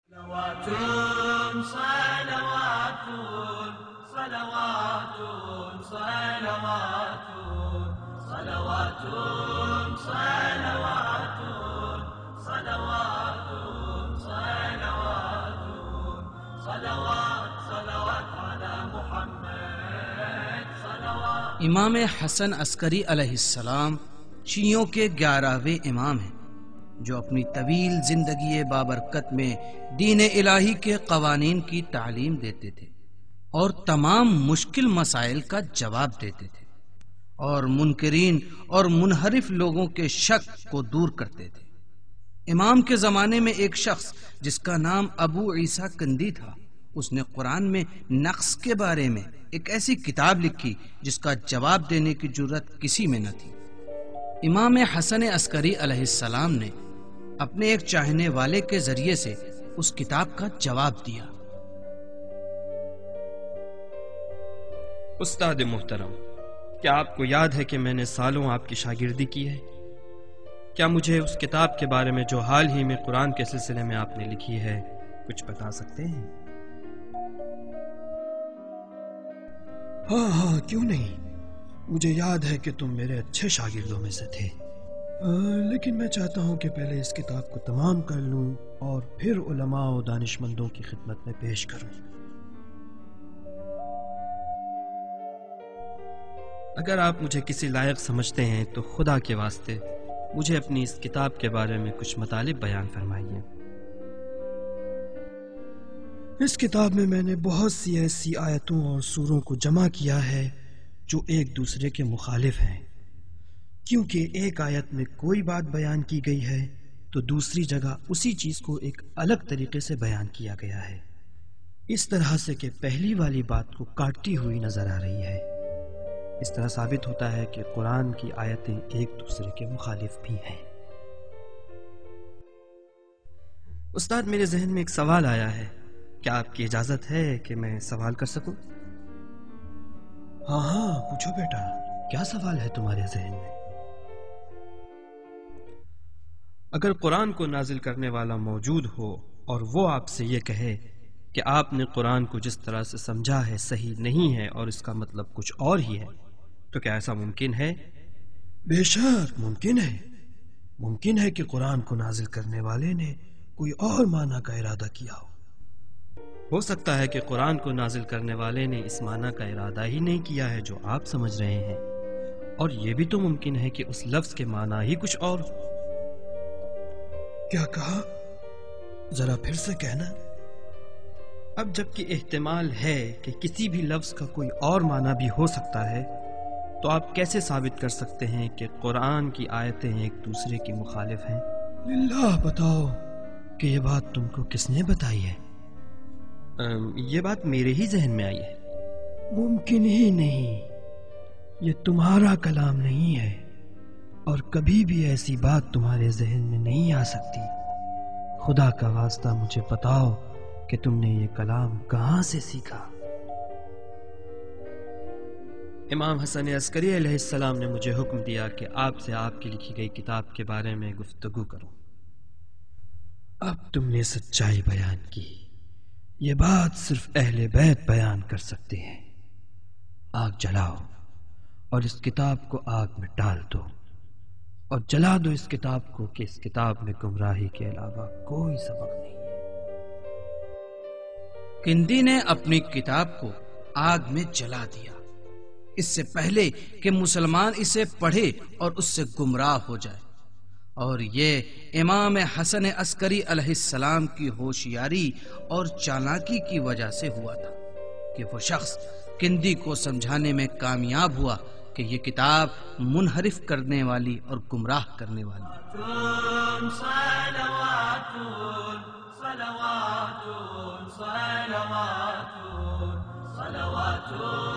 صلوات صلوات صلوات صلوات صلوات صلوات صلوات صلوات صلوات صلوات على محمد صلوات۔ امام حسن عسکری علیہ السلام شیعوں کے 11ویں امام ہیں جو اپنی طویل زندگی بابرکت میں دین الہی کے قوانین کی تعلیم دیتے تھے اور تمام مشکل مسائل کا جواب دیتے تھے اور منکرین اور منحرف لوگوں کے شک کو دور کرتے تھے۔ امام کے زمانے میں ایک شخص جس کا نام ابو عیسیٰ کندی تھا، اس نے قرآن میں نقص کے بارے میں ایک ایسی کتاب لکھی جس کا جواب دینے کی جرت کسی میں نہ تھی۔ امام حسن عسکری علیہ السلام نے اپنے ایک چاہنے والے کے ذریعے سے اس کتاب کا جواب دیا۔ استاد محترم، کیا آپ کو یاد ہے کہ میں نے سالوں آپ کی شاگردی کی ہے؟ کیا مجھے اس کتاب کے بارے میں جو حال ہی میں قرآن کے سلسلے میں آپ نے لکھی ہے کچھ بتا سکتے ہیں؟ ہاں کیوں نہیں، مجھے یاد ہے کہ تم میرے اچھے شاگردوں میں سے تھے، لیکن میں چاہتا ہوں کہ پہلے اس کتاب کو تمام کر لوں اور پھر علماء و دانشمندوں کی خدمت میں پیش کروں۔ اگر آپ مجھے کسی لائق سمجھتے ہیں تو خدا کے واسطے مجھے اپنی اس کتاب کے بارے میں کچھ مطالب بیان فرمائیے۔ اس کتاب میں نے بہت سی ایسی آیتوں اور سوروں کو جمع کیا ہے جو ایک دوسرے کے مخالف ہیں، کیونکہ ایک آیت میں کوئی بات بیان کی گئی ہے تو دوسری جگہ اسی چیز کو ایک الگ طریقے سے بیان کیا گیا ہے، اس طرح سے کہ پہلی والی بات کو کاٹتی ہوئی نظر آ رہی ہے۔ اس طرح ثابت ہوتا ہے کہ قرآن کی آیتیں ایک دوسرے کے مخالف بھی ہیں۔ استاد، میرے ذہن میں ایک سوال آیا ہے، کیا آپ کی اجازت ہے کہ میں سوال کر سکوں؟ ہاں پوچھو بیٹا، کیا سوال ہے تمہارے ذہن میں؟ اگر قرآن کو نازل کرنے والا موجود ہو اور وہ آپ سے یہ کہے کہ آپ نے قرآن کو جس طرح سے سمجھا ہے صحیح نہیں ہے اور اس کا مطلب کچھ اور ہی ہے، تو کیا ایسا ممکن ہے؟ بے شک ممکن ہے، ممکن ہے کہ قرآن کو نازل کرنے والے نے کوئی اور معنی کا ارادہ کیا ہو سکتا ہے کہ قرآن کو نازل کرنے والے نے اس معنی کا ارادہ ہی نہیں کیا ہے جو آپ سمجھ رہے ہیں، اور یہ بھی تو ممکن ہے کہ اس لفظ کے معنی ہی کچھ اور۔ کیا کہا؟ ذرا پھر سے کہنا۔ اب جب کہ احتمال ہے کہ کسی بھی لفظ کا کوئی اور معنی بھی ہو سکتا ہے، تو آپ کیسے ثابت کر سکتے ہیں کہ قرآن کی آیتیں ایک دوسرے کی مخالف ہیں؟ اللہ بتاؤ کہ یہ بات تم کو کس نے بتائی ہے؟ یہ بات میرے ہی ذہن میں آئی ہے۔ ممکن ہی نہیں، یہ تمہارا کلام نہیں ہے اور کبھی بھی ایسی بات تمہارے ذہن میں نہیں آ سکتی۔ خدا کا واسطہ مجھے بتاؤ کہ تم نے یہ کلام کہاں سے سیکھا؟ امام حسن عسکری علیہ السلام نے مجھے حکم دیا کہ آپ سے آپ کی لکھی گئی کتاب کے بارے میں گفتگو کروں۔ اب تم نے سچائی بیان کی، یہ بات صرف اہل بیت بیان کر سکتے ہیں۔ آگ جلاؤ اور اس کتاب کو آگ میں ڈال دو، اور جلا دو اس کتاب کو کہ اس کتاب میں گمراہی کے علاوہ کوئی سبق نہیں ہے۔ کندی نے اپنی کتاب کو آگ میں جلا دیا اس سے پہلے کہ مسلمان اسے پڑھے اور اس سے گمراہ ہو جائے، اور یہ امام حسن عسکری علیہ السلام کی ہوشیاری اور چالاکی کی وجہ سے ہوا تھا کہ وہ شخص کندی کو سمجھانے میں کامیاب ہوا کہ یہ کتاب منحرف کرنے والی اور گمراہ کرنے والی ہے۔ صلوات صلوات صلوات صلوات